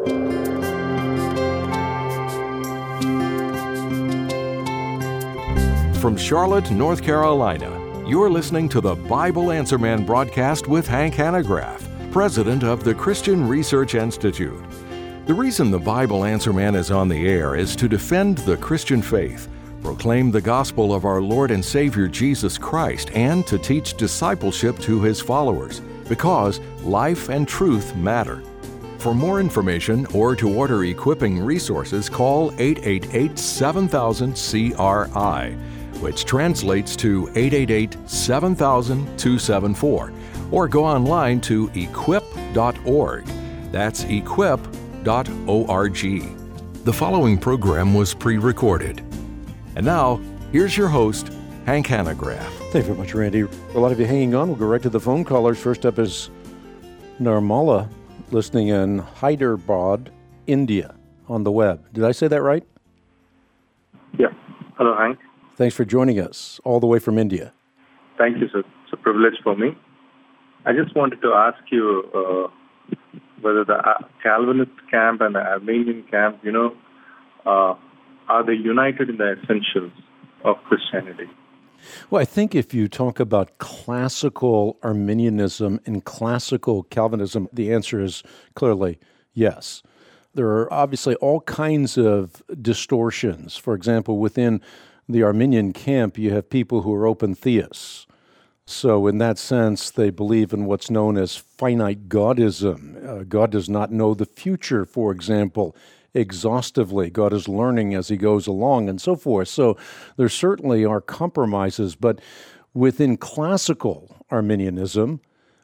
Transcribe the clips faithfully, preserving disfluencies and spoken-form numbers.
From Charlotte, North Carolina, you're listening to the Bible Answer Man broadcast with Hank Hanegraaff, president of the Christian Research Institute. The reason the Bible Answer Man is on the air is to defend the Christian faith, proclaim the gospel of our Lord and Savior Jesus Christ, and to teach discipleship to His followers, because life and truth matter. For more information or to order equipping resources, call eight eight eight, seven thousand, C R I, which translates to eight eight eight, seven thousand, two seven four, or go online to equip dot org. That's equip dot org. The following program was pre-recorded. And now, here's your host, Hank Hanegraaff. Thank you very much, Randy. A lot of you hanging on. We'll go right to the phone callers. First up is Narmala, listening in Hyderabad, India, on the web. Did I say that right? Yeah. Hello, Hank. Thanks for joining us, all the way from India. Thank you, sir. It's a privilege for me. I just wanted to ask you uh, whether the uh, Calvinist camp and the Armenian camp, you know, uh, are they united in the essentials of Christianity? Well, I think if you talk about classical Arminianism and classical Calvinism, the answer is clearly yes. There are obviously all kinds of distortions. For example, within the Arminian camp, you have people who are open theists. So in that sense, they believe in what's known as finite Godism. Uh, God does not know the future, for example, exhaustively. God is learning as He goes along and so forth. So there certainly are compromises, but within classical Arminianism,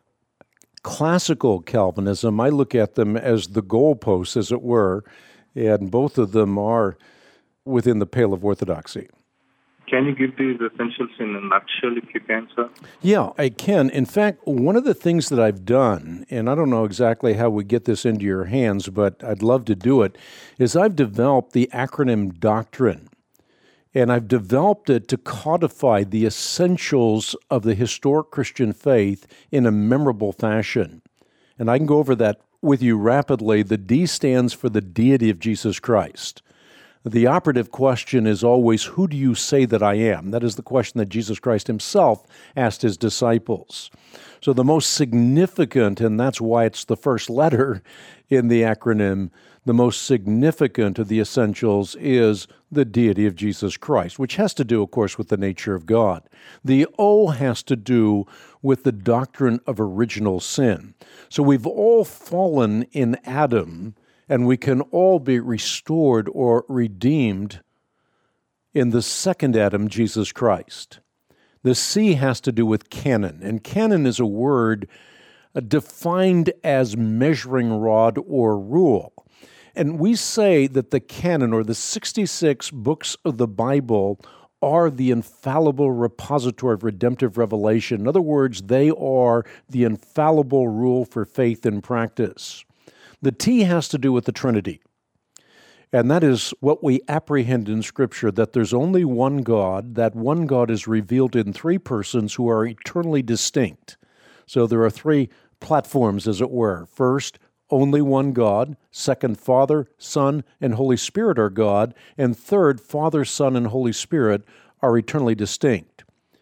classical Calvinism, I look at them as the goalposts, as it were, and both of them are within the pale of orthodoxy. Can you give these essentials in a nutshell if you can, sir? Yeah, I can. In fact, one of the things that I've done, and I don't know exactly how we get this into your hands, but I'd love to do it, is I've developed the acronym Doctrine. And I've developed it to codify the essentials of the historic Christian faith in a memorable fashion. And I can go over that with you rapidly. The D stands for the deity of Jesus Christ. The operative question is always, who do you say that I am? That is the question that Jesus Christ Himself asked His disciples. So the most significant, and that's why it's the first letter in the acronym, the most significant of the essentials is the deity of Jesus Christ, which has to do, of course, with the nature of God. The O has to do with the doctrine of original sin. So we've all fallen in Adam, and we can all be restored or redeemed in the second Adam, Jesus Christ. The C has to do with canon, and canon is a word defined as measuring rod or rule. And we say that the canon, or the sixty-six books of the Bible, are the infallible repository of redemptive revelation. In other words, they are the infallible rule for faith and practice. The T has to do with the Trinity, and that is what we apprehend in Scripture, that there's only one God, that one God is revealed in three persons who are eternally distinct. So there are three platforms, as it were. First, only one God. Second, Father, Son, and Holy Spirit are God. And third, Father, Son, and Holy Spirit are eternally distinct.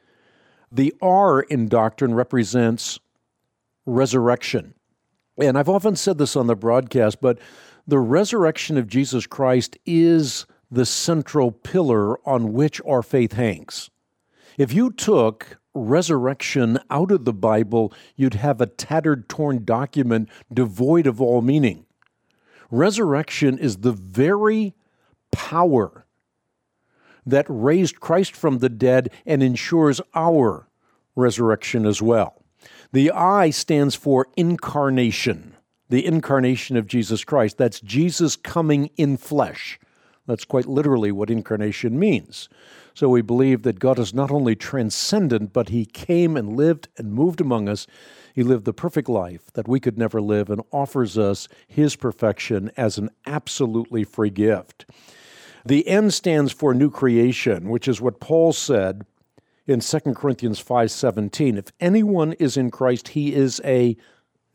The R in doctrine represents resurrection. And I've often said this on the broadcast, but the resurrection of Jesus Christ is the central pillar on which our faith hangs. If you took resurrection out of the Bible, you'd have a tattered, torn document devoid of all meaning. Resurrection is the very power that raised Christ from the dead and ensures our resurrection as well. The I stands for incarnation, the incarnation of Jesus Christ. That's Jesus coming in flesh. That's quite literally what incarnation means. So we believe that God is not only transcendent, but He came and lived and moved among us. He lived the perfect life that we could never live and offers us His perfection as an absolutely free gift. The N stands for new creation, which is what Paul said in Second Corinthians five seventeen. If anyone is in Christ, he is a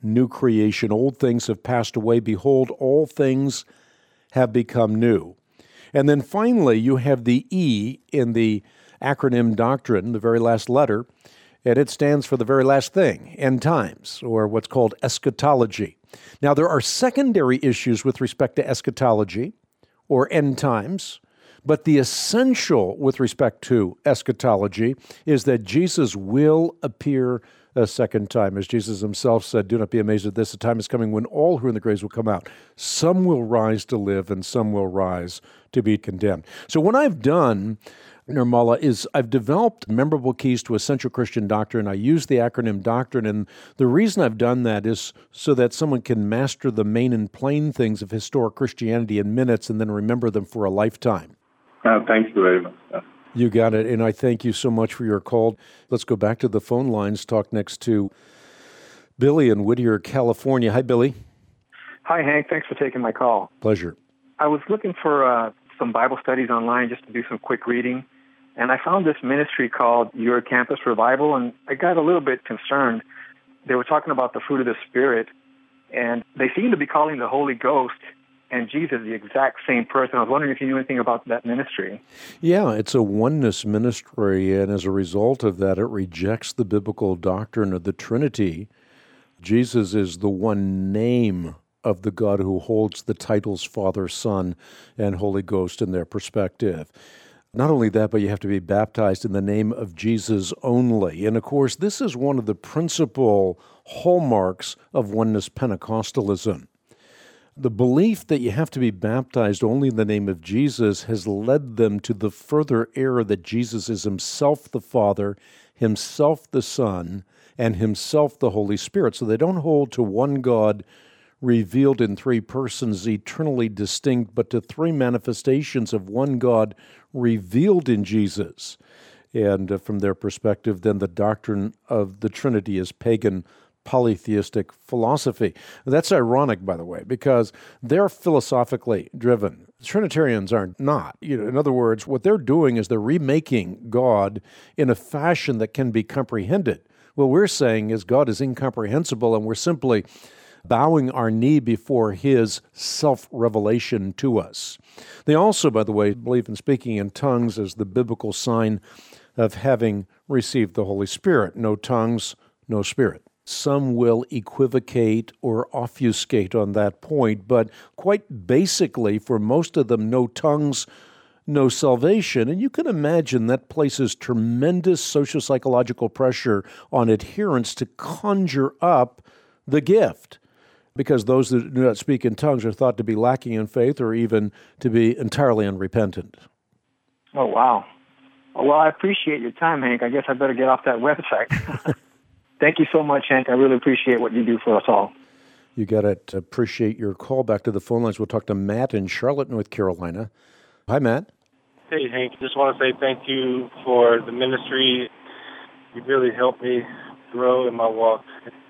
new creation. Old things have passed away. Behold, all things have become new. And then finally, you have the E in the acronym doctrine, the very last letter, and it stands for the very last thing, end times, or what's called eschatology. Now, there are secondary issues with respect to eschatology or end times, but the essential with respect to eschatology is that Jesus will appear a second time. As Jesus himself said, do not be amazed at this, a time is coming when all who are in the graves will come out. Some will rise to live, and some will rise to be condemned. So what I've done, Nirmala, is I've developed memorable keys to essential Christian doctrine. I use the acronym doctrine, and the reason I've done that is so that someone can master the main and plain things of historic Christianity in minutes and then remember them for a lifetime. Uh, thank you very much, sir. You got it, and I thank you so much for your call. Let's go back to the phone lines, talk next to Billy in Whittier, California. Hi, Billy. Hi, Hank. Thanks for taking my call. Pleasure. I was looking for uh, some Bible studies online just to do some quick reading, and I found this ministry called Your Campus Revival, and I got a little bit concerned. They were talking about the fruit of the Spirit, and they seem to be calling the Holy Ghost and Jesus the exact same person. I was wondering if you knew anything about that ministry. Yeah, it's a oneness ministry, and as a result of that, it rejects the biblical doctrine of the Trinity. Jesus is the one name of the God who holds the titles Father, Son, and Holy Ghost in their perspective. Not only that, but you have to be baptized in the name of Jesus only. And of course, this is one of the principal hallmarks of oneness Pentecostalism. The belief that you have to be baptized only in the name of Jesus has led them to the further error that Jesus is himself the Father, himself the Son, and himself the Holy Spirit. So they don't hold to one God revealed in three persons, eternally distinct, but to three manifestations of one God revealed in Jesus. And uh, from their perspective, then the doctrine of the Trinity is pagan polytheistic philosophy. That's ironic, by the way, because they're philosophically driven. Trinitarians are not. You know, in other words, what they're doing is they're remaking God in a fashion that can be comprehended. What we're saying is God is incomprehensible, and we're simply bowing our knee before his self-revelation to us. They also, by the way, believe in speaking in tongues as the biblical sign of having received the Holy Spirit. No tongues, no spirit. Some will equivocate or obfuscate on that point, but quite basically, for most of them, no tongues, no salvation. And you can imagine that places tremendous social-psychological pressure on adherents to conjure up the gift, because those that do not speak in tongues are thought to be lacking in faith or even to be entirely unrepentant. Oh, wow. Well, I appreciate your time, Hank. I guess I better get off that website. Thank you so much, Hank. I really appreciate what you do for us all. You got it. Appreciate your call. Back to the phone lines. We'll talk to Matt in Charlotte, North Carolina. Hi, Matt. Hey, Hank. Just want to say thank you for the ministry. You really helped me grow in my walk.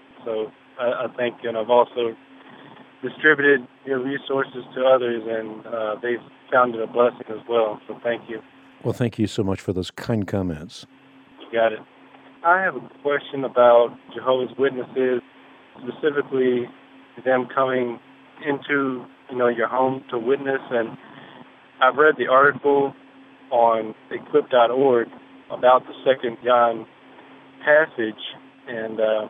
So I, I thank you. And I've also distributed your resources to others, and uh, they've found it a blessing as well. So thank you. Well, thank you so much for those kind comments. You got it. I have a question about Jehovah's Witnesses, specifically them coming into, you know, your home to witness. And I've read the article on equip dot org about the Second John passage, and uh,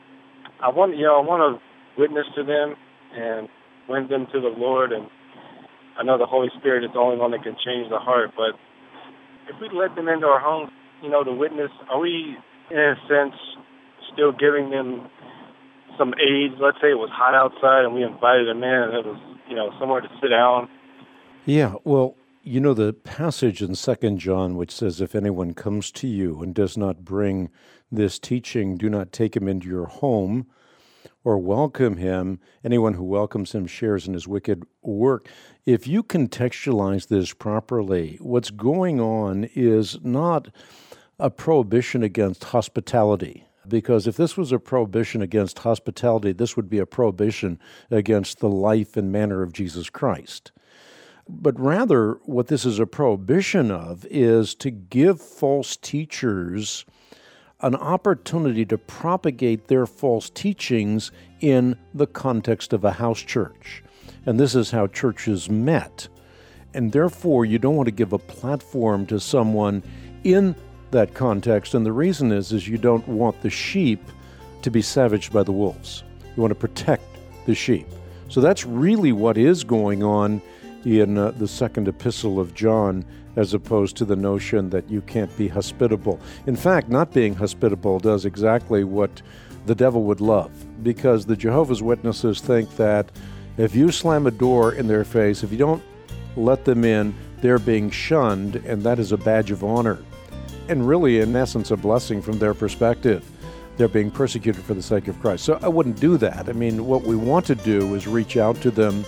I want, you know, I want to witness to them and win them to the Lord. And I know the Holy Spirit is the only one that can change the heart, but if we let them into our homes, you know, to witness, are we, in a sense, still giving them some aid? Let's say it was hot outside and we invited them in and it was, you know, somewhere to sit down. Yeah, well, you know the passage in Second John which says, if anyone comes to you and does not bring this teaching, do not take him into your home or welcome him. Anyone who welcomes him shares in his wicked work. If you contextualize this properly, what's going on is not a prohibition against hospitality, because if this was a prohibition against hospitality, this would be a prohibition against the life and manner of Jesus Christ. But rather, what this is a prohibition of is to give false teachers an opportunity to propagate their false teachings in the context of a house church. And this is how churches met. And therefore, you don't want to give a platform to someone in that context. And the reason is, is you don't want the sheep to be savaged by the wolves. You want to protect the sheep. So that's really what is going on in uh, the second epistle of John, as opposed to the notion that you can't be hospitable. In fact, not being hospitable does exactly what the devil would love, because the Jehovah's Witnesses think that if you slam a door in their face, if you don't let them in, they're being shunned, and that is a badge of honor. And really, in essence, a blessing from their perspective. They're being persecuted for the sake of Christ. So I wouldn't do that. I mean, what we want to do is reach out to them,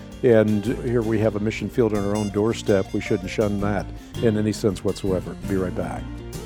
and here we have a mission field on our own doorstep. We shouldn't shun that in any sense whatsoever. Be right back.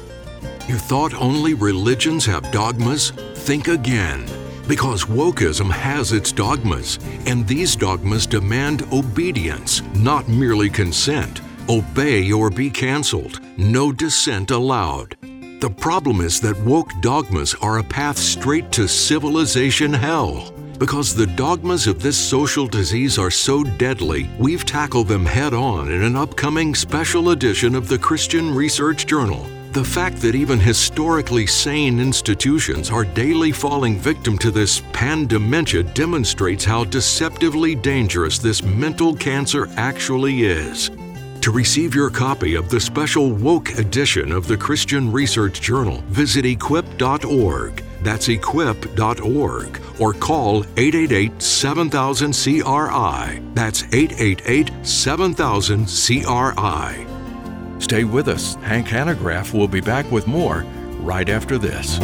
You thought only religions have dogmas? Think again. Because wokeism has its dogmas, and these dogmas demand obedience, not merely consent. Obey or be canceled. No dissent allowed. The problem is that woke dogmas are a path straight to civilization hell. Because the dogmas of this social disease are so deadly, we've tackled them head-on in an upcoming special edition of the Christian Research Journal. The fact that even historically sane institutions are daily falling victim to this pandementia demonstrates how deceptively dangerous this mental cancer actually is. To receive your copy of the special woke edition of the Christian Research Journal, visit equip dot org. That's equip dot org. Or call eight eight eight, seven thousand, C R I. That's eight eight eight, seven thousand, C R I. Stay with us. Hank Hanegraaff will be back with more right after this.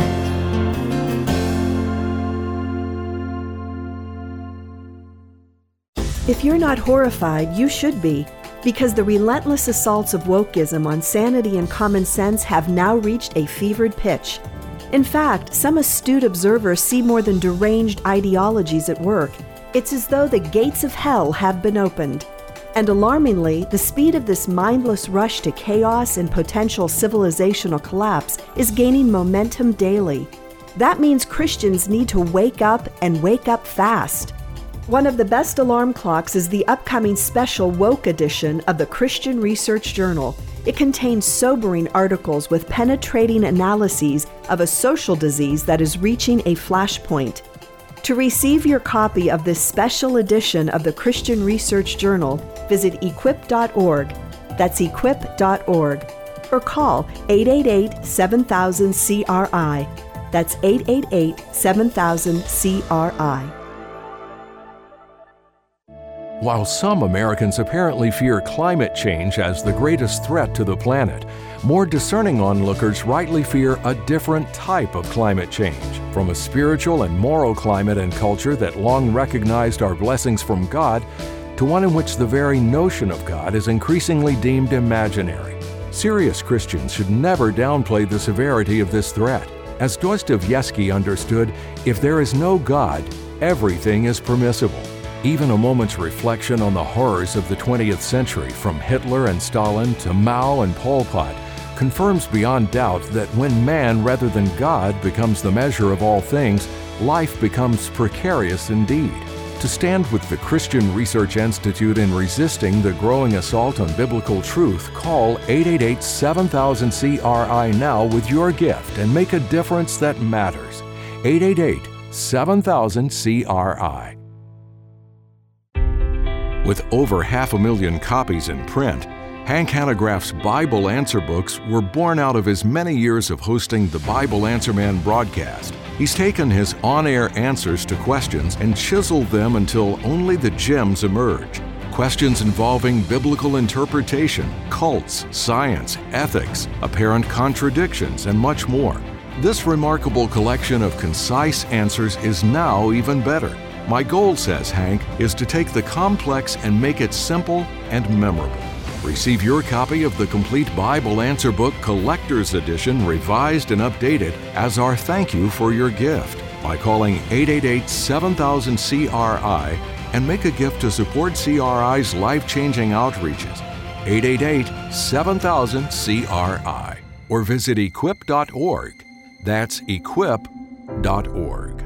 If you're not horrified, you should be, because the relentless assaults of wokeism on sanity and common sense have now reached a fevered pitch. In fact, some astute observers see more than deranged ideologies at work. It's as though the gates of hell have been opened. And alarmingly, the speed of this mindless rush to chaos and potential civilizational collapse is gaining momentum daily. That means Christians need to wake up and wake up fast. One of the best alarm clocks is the upcoming special woke edition of the Christian Research Journal. It contains sobering articles with penetrating analyses of a social disease that is reaching a flashpoint. To receive your copy of this special edition of the Christian Research Journal, visit equip dot org. That's equip dot org. Or call eight eight eight, seven thousand, C R I. That's eight eight eight, seven thousand, C R I. While some Americans apparently fear climate change as the greatest threat to the planet, more discerning onlookers rightly fear a different type of climate change, from a spiritual and moral climate and culture that long recognized our blessings from God, to one in which the very notion of God is increasingly deemed imaginary. Serious Christians should never downplay the severity of this threat. As Dostoevsky understood, if there is no God, everything is permissible. Even a moment's reflection on the horrors of the twentieth century, from Hitler and Stalin to Mao and Pol Pot, confirms beyond doubt that when man rather than God becomes the measure of all things, life becomes precarious indeed. To stand with the Christian Research Institute in resisting the growing assault on biblical truth, call eight eight eight, seven thousand, C R I now with your gift and make a difference that matters. eight eight eight, seven thousand, C R I. With over half a million copies in print, Hank Hanegraaff's Bible Answer books were born out of his many years of hosting the Bible Answer Man broadcast. He's taken his on-air answers to questions and chiseled them until only the gems emerge. Questions involving biblical interpretation, cults, science, ethics, apparent contradictions, and much more. This remarkable collection of concise answers is now even better. My goal, says Hank, is to take the complex and make it simple and memorable. Receive your copy of the complete Bible Answer Book Collector's Edition, revised and updated, as our thank you for your gift by calling eight eight eight, seven thousand, C R I and make a gift to support C R I's life-changing outreaches. eight eight eight, seven thousand, C R I. Or visit equip dot org. That's equip dot org.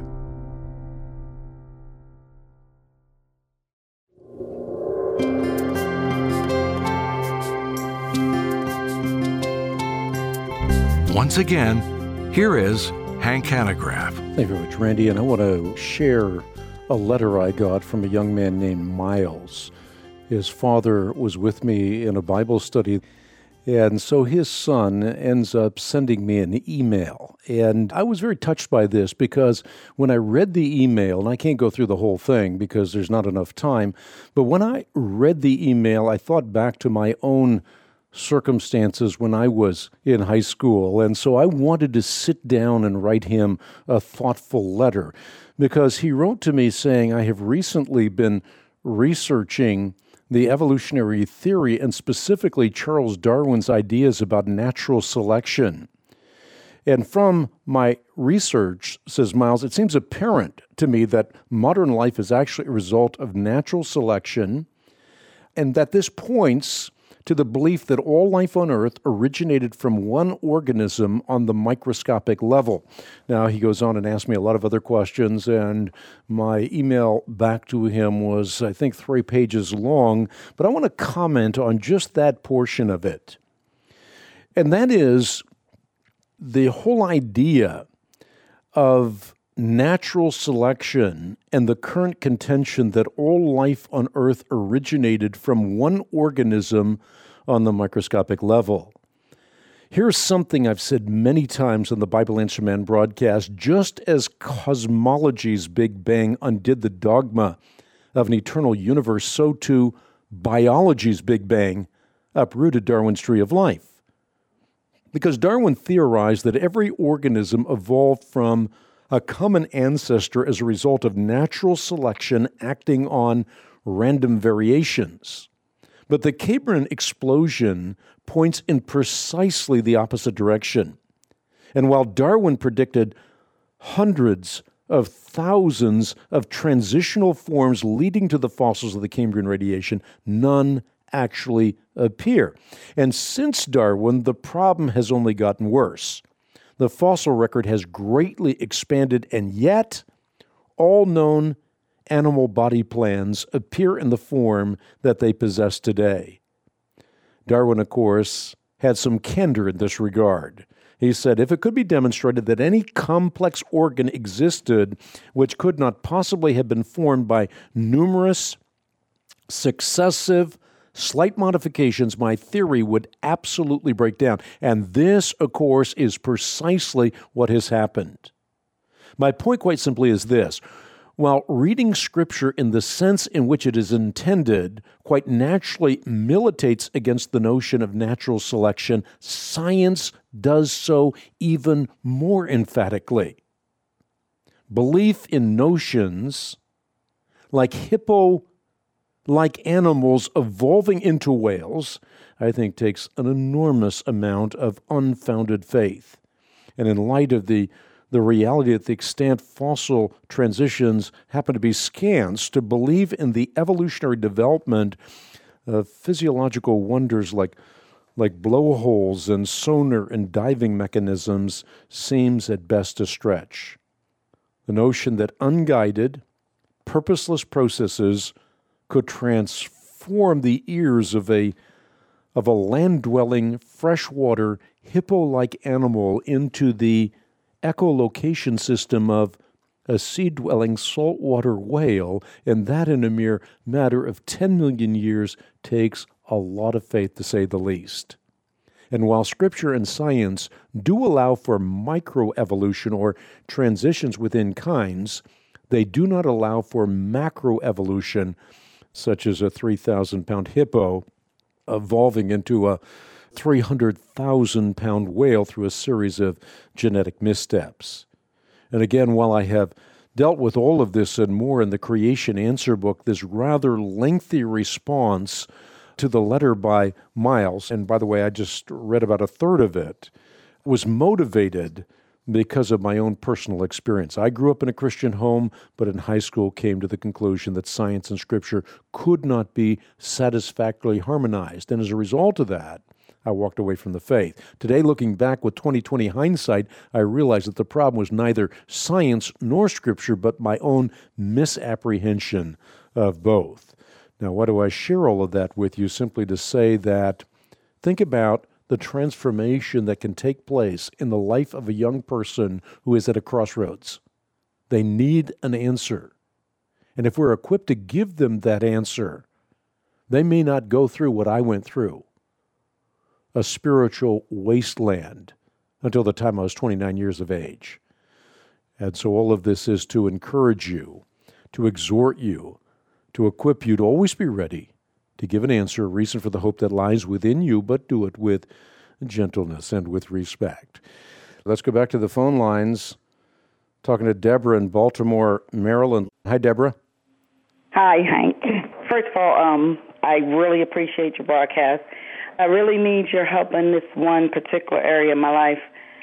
Once again, here is Hank Hanegraaff. Thank you very much, Randy. And I want to share a letter I got from a young man named Miles. His father was with me in a Bible study, and so his son ends up sending me an email. And I was very touched by this because when I read the email, and I can't go through the whole thing because there's not enough time, but when I read the email, I thought back to my own circumstances when I was in high school. And so I wanted to sit down and write him a thoughtful letter because he wrote to me saying, I have recently been researching the evolutionary theory and specifically Charles Darwin's ideas about natural selection. And from my research, says Miles, it seems apparent to me that modern life is actually a result of natural selection, and that this points to the belief that all life on Earth originated from one organism on the microscopic level. Now, he goes on and asks me a lot of other questions, and my email back to him was, I think, three pages long, but I want to comment on just that portion of it. And that is the whole idea of natural selection and the current contention that all life on Earth originated from one organism on the microscopic level. Here's something I've said many times on the Bible Answer Man broadcast. Just as cosmology's Big Bang undid the dogma of an eternal universe, so too biology's Big Bang uprooted Darwin's tree of life. Because Darwin theorized that every organism evolved from a common ancestor as a result of natural selection acting on random variations. But the Cambrian explosion points in precisely the opposite direction. And while Darwin predicted hundreds of thousands of transitional forms leading to the fossils of the Cambrian radiation, none actually appear. And since Darwin, the problem has only gotten worse. The fossil record has greatly expanded, and yet all known animal body plans appear in the form that they possess today. Darwin, of course, had some candor in this regard. He said, if it could be demonstrated that any complex organ existed which could not possibly have been formed by numerous successive slight modifications, my theory would absolutely break down. And this, of course, is precisely what has happened. My point, quite simply, is this. While reading Scripture in the sense in which it is intended quite naturally militates against the notion of natural selection, science does so even more emphatically. Belief in notions like hippo like animals evolving into whales, I think takes an enormous amount of unfounded faith. And in light of the, the reality that the extant fossil transitions happen to be scans, to believe in the evolutionary development of physiological wonders like, like blowholes and sonar and diving mechanisms seems at best a stretch. The notion that unguided, purposeless processes could transform the ears of a of a land-dwelling, freshwater, hippo-like animal into the echolocation system of a sea-dwelling saltwater whale, and that in a mere matter of ten million years takes a lot of faith, to say the least. And while Scripture and science do allow for microevolution or transitions within kinds, they do not allow for macroevolution, such as a three thousand pound hippo evolving into a three hundred thousand pound whale through a series of genetic missteps. And again, while I have dealt with all of this and more in the Creation Answer book, this rather lengthy response to the letter by Miles, and by the way, I just read about a third of it, was motivated because of my own personal experience. I grew up in a Christian home, but in high school came to the conclusion that science and Scripture could not be satisfactorily harmonized. And as a result of that, I walked away from the faith. Today, looking back with twenty twenty hindsight, I realized that the problem was neither science nor Scripture, but my own misapprehension of both. Now, why do I share all of that with you? Simply to say that think about the transformation that can take place in the life of a young person who is at a crossroads. They need an answer. And if we're equipped to give them that answer, they may not go through what I went through, a spiritual wasteland, until the time I was twenty-nine years of age. And so all of this is to encourage you, to exhort you, to equip you to always be ready to give an answer, a reason for the hope that lies within you, but do it with gentleness and with respect. Let's go back to the phone lines. Talking to Deborah in Baltimore, Maryland. Hi, Deborah. Hi, Hank. First of all, um, I really appreciate your broadcast. I really need your help in this one particular area of my life.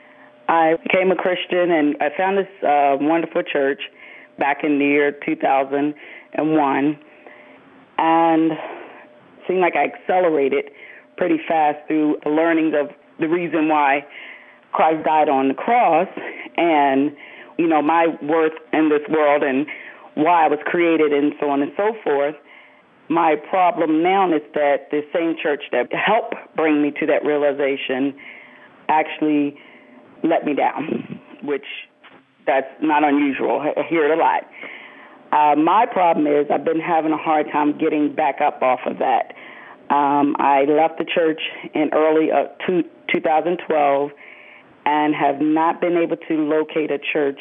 I became a Christian, and I found this uh, wonderful church back in the year two thousand one, and it seemed like I accelerated pretty fast through the learnings of the reason why Christ died on the cross, and, you know, my worth in this world and why I was created and so on and so forth. My problem now is that the same church that helped bring me to that realization actually let me down, which that's not unusual. I hear it a lot. Uh, my problem is I've been having a hard time getting back up off of that. Um, I left the church in early uh, two, twenty twelve and have not been able to locate a church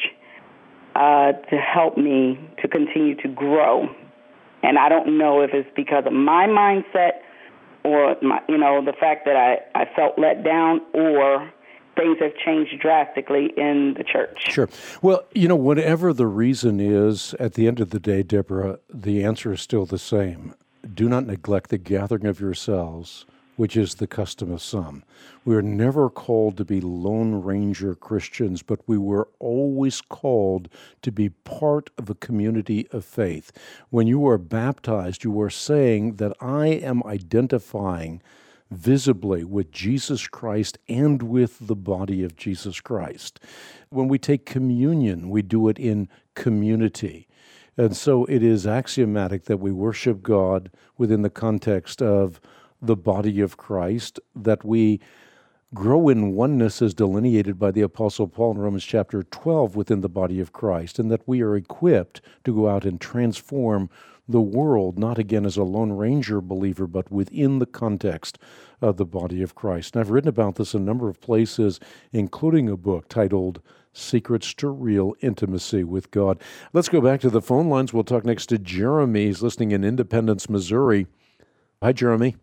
uh, to help me to continue to grow. And I don't know if it's because of my mindset or, my, you know, the fact that I, I felt let down, or things have changed drastically in the church. Sure. Well, you know, whatever the reason is, at the end of the day, Deborah, the answer is still the same. Do not neglect the gathering of yourselves, which is the custom of some. We are never called to be Lone Ranger Christians, but we were always called to be part of a community of faith. When you are baptized, you are saying that I am identifying visibly with Jesus Christ and with the body of Jesus Christ. When we take communion, we do it in community. And so it is axiomatic that we worship God within the context of the body of Christ, that we grow in oneness as delineated by the Apostle Paul in Romans chapter twelve within the body of Christ, and that we are equipped to go out and transform the world, not again as a Lone Ranger believer, but within the context of the body of Christ. And I've written about this in a number of places, including a book titled Secrets to Real Intimacy with God. Let's go back to the phone lines. We'll talk next to Jeremy. He's listening in Independence, Missouri. Hi, Jeremy.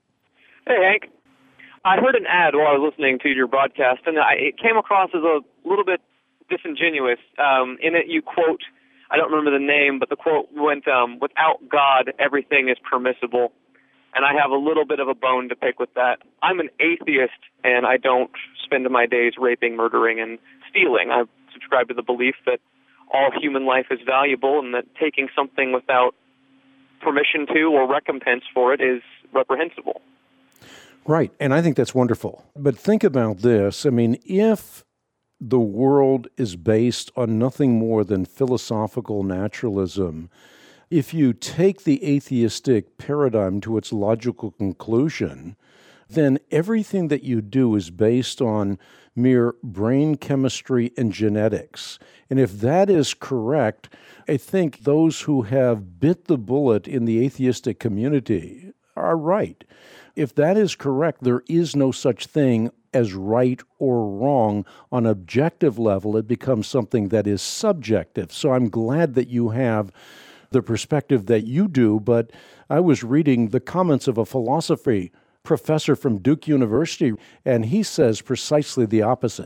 Hey, Hank. I heard an ad while I was listening to your broadcast, and I, it came across as a little bit disingenuous. Um, in it, you quote, I don't remember the name, but the quote went, um, without God, everything is permissible. And I have a little bit of a bone to pick with that. I'm an atheist, and I don't spend my days raping, murdering, and stealing. I subscribe to the belief that all human life is valuable, and that taking something without permission to or recompense for it is reprehensible. Right, and I think that's wonderful. But think about this. I mean, if the world is based on nothing more than philosophical naturalism, if you take the atheistic paradigm to its logical conclusion, then everything that you do is based on mere brain chemistry and genetics. And if that is correct, I think those who have bit the bullet in the atheistic community are right. If that is correct, there is no such thing as right or wrong on an objective level. It becomes something that is subjective. So I'm glad that you have the perspective that you do, but I was reading the comments of a philosophy professor from Duke University, and he says precisely the opposite.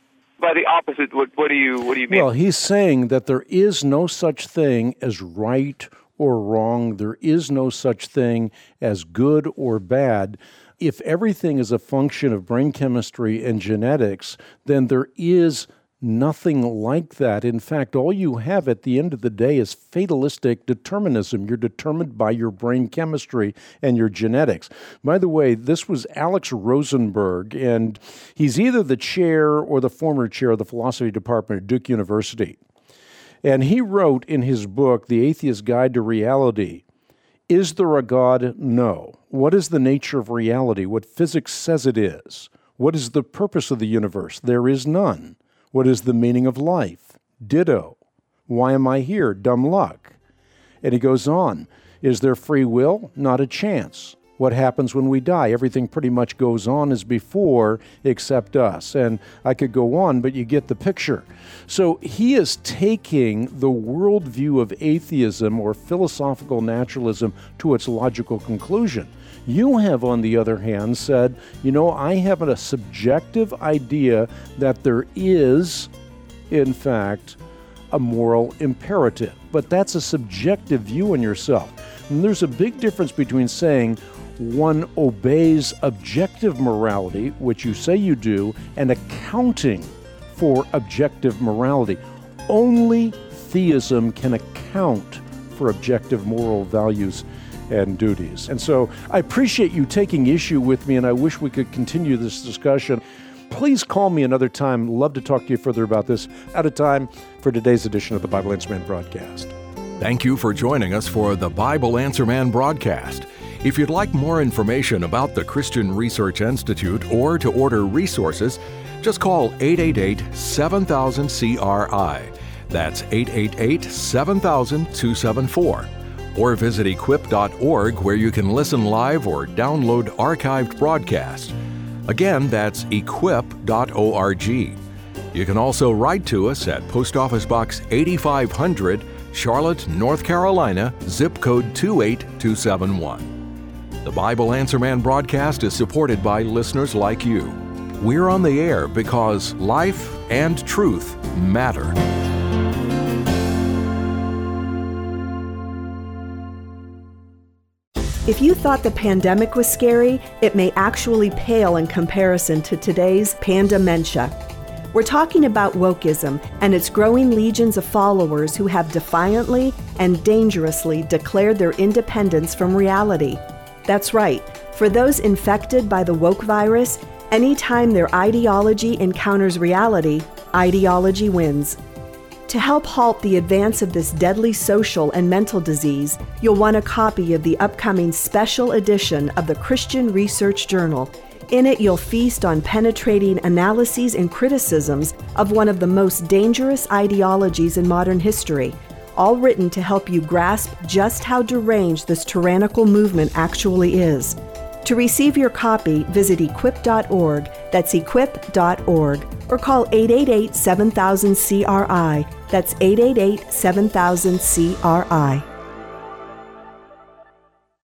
By the opposite, what, what do you what do you mean? Well, he's saying that there is no such thing as right or wrong. There is no such thing as good or bad. If everything is a function of brain chemistry and genetics, then there is Nothing like that. In fact, all you have at the end of the day is fatalistic determinism. You're determined by your brain chemistry and your genetics. By the way, this was Alex Rosenberg, and he's either the chair or the former chair of the philosophy department at Duke University. And he wrote in his book, The Atheist's Guide to Reality, is there a God? No. What is the nature of reality? What physics says it is. What is the purpose of the universe? There is none. What is the meaning of life? Ditto. Why am I here? Dumb luck. And he goes on. Is there free will? Not a chance. What happens when we die? Everything pretty much goes on as before except us. And I could go on, but you get the picture. So he is taking the worldview of atheism or philosophical naturalism to its logical conclusion. You have, on the other hand, said, you know, I have a subjective idea that there is, in fact, a moral imperative. But that's a subjective view on yourself. And there's a big difference between saying one obeys objective morality, which you say you do, and accounting for objective morality. Only theism can account for objective moral values and duties. And so I appreciate you taking issue with me, and I wish we could continue this discussion. Please call me another time. Love to talk to you further about this. Out of time for today's edition of the Bible Answer Man broadcast. Thank you for joining us for the Bible Answer Man broadcast. If you'd like more information about the Christian Research Institute or to order resources, just call eight eight eight, seven thousand, C R I. That's eight eight eight, seven thousand, two seven four. Or visit equip dot org, where you can listen live or download archived broadcasts. Again, that's equip dot org. You can also write to us at Post Office Box eighty-five hundred, Charlotte, North Carolina, zip code two eight two seven one. The Bible Answer Man broadcast is supported by listeners like you. We're on the air because life and truth matter. If you thought the pandemic was scary, it may actually pale in comparison to today's pandementia. We're talking about wokeism and its growing legions of followers who have defiantly and dangerously declared their independence from reality. That's right. For those infected by the woke virus, anytime their ideology encounters reality, ideology wins. To help halt the advance of this deadly social and mental disease, you'll want a copy of the upcoming special edition of the Christian Research Journal. In it, you'll feast on penetrating analyses and criticisms of one of the most dangerous ideologies in modern history, all written to help you grasp just how deranged this tyrannical movement actually is. To receive your copy, visit equip dot org, that's equip dot org, or call eight eight eight, seven thousand, C R I, that's eight eight eight, seven thousand, C R I.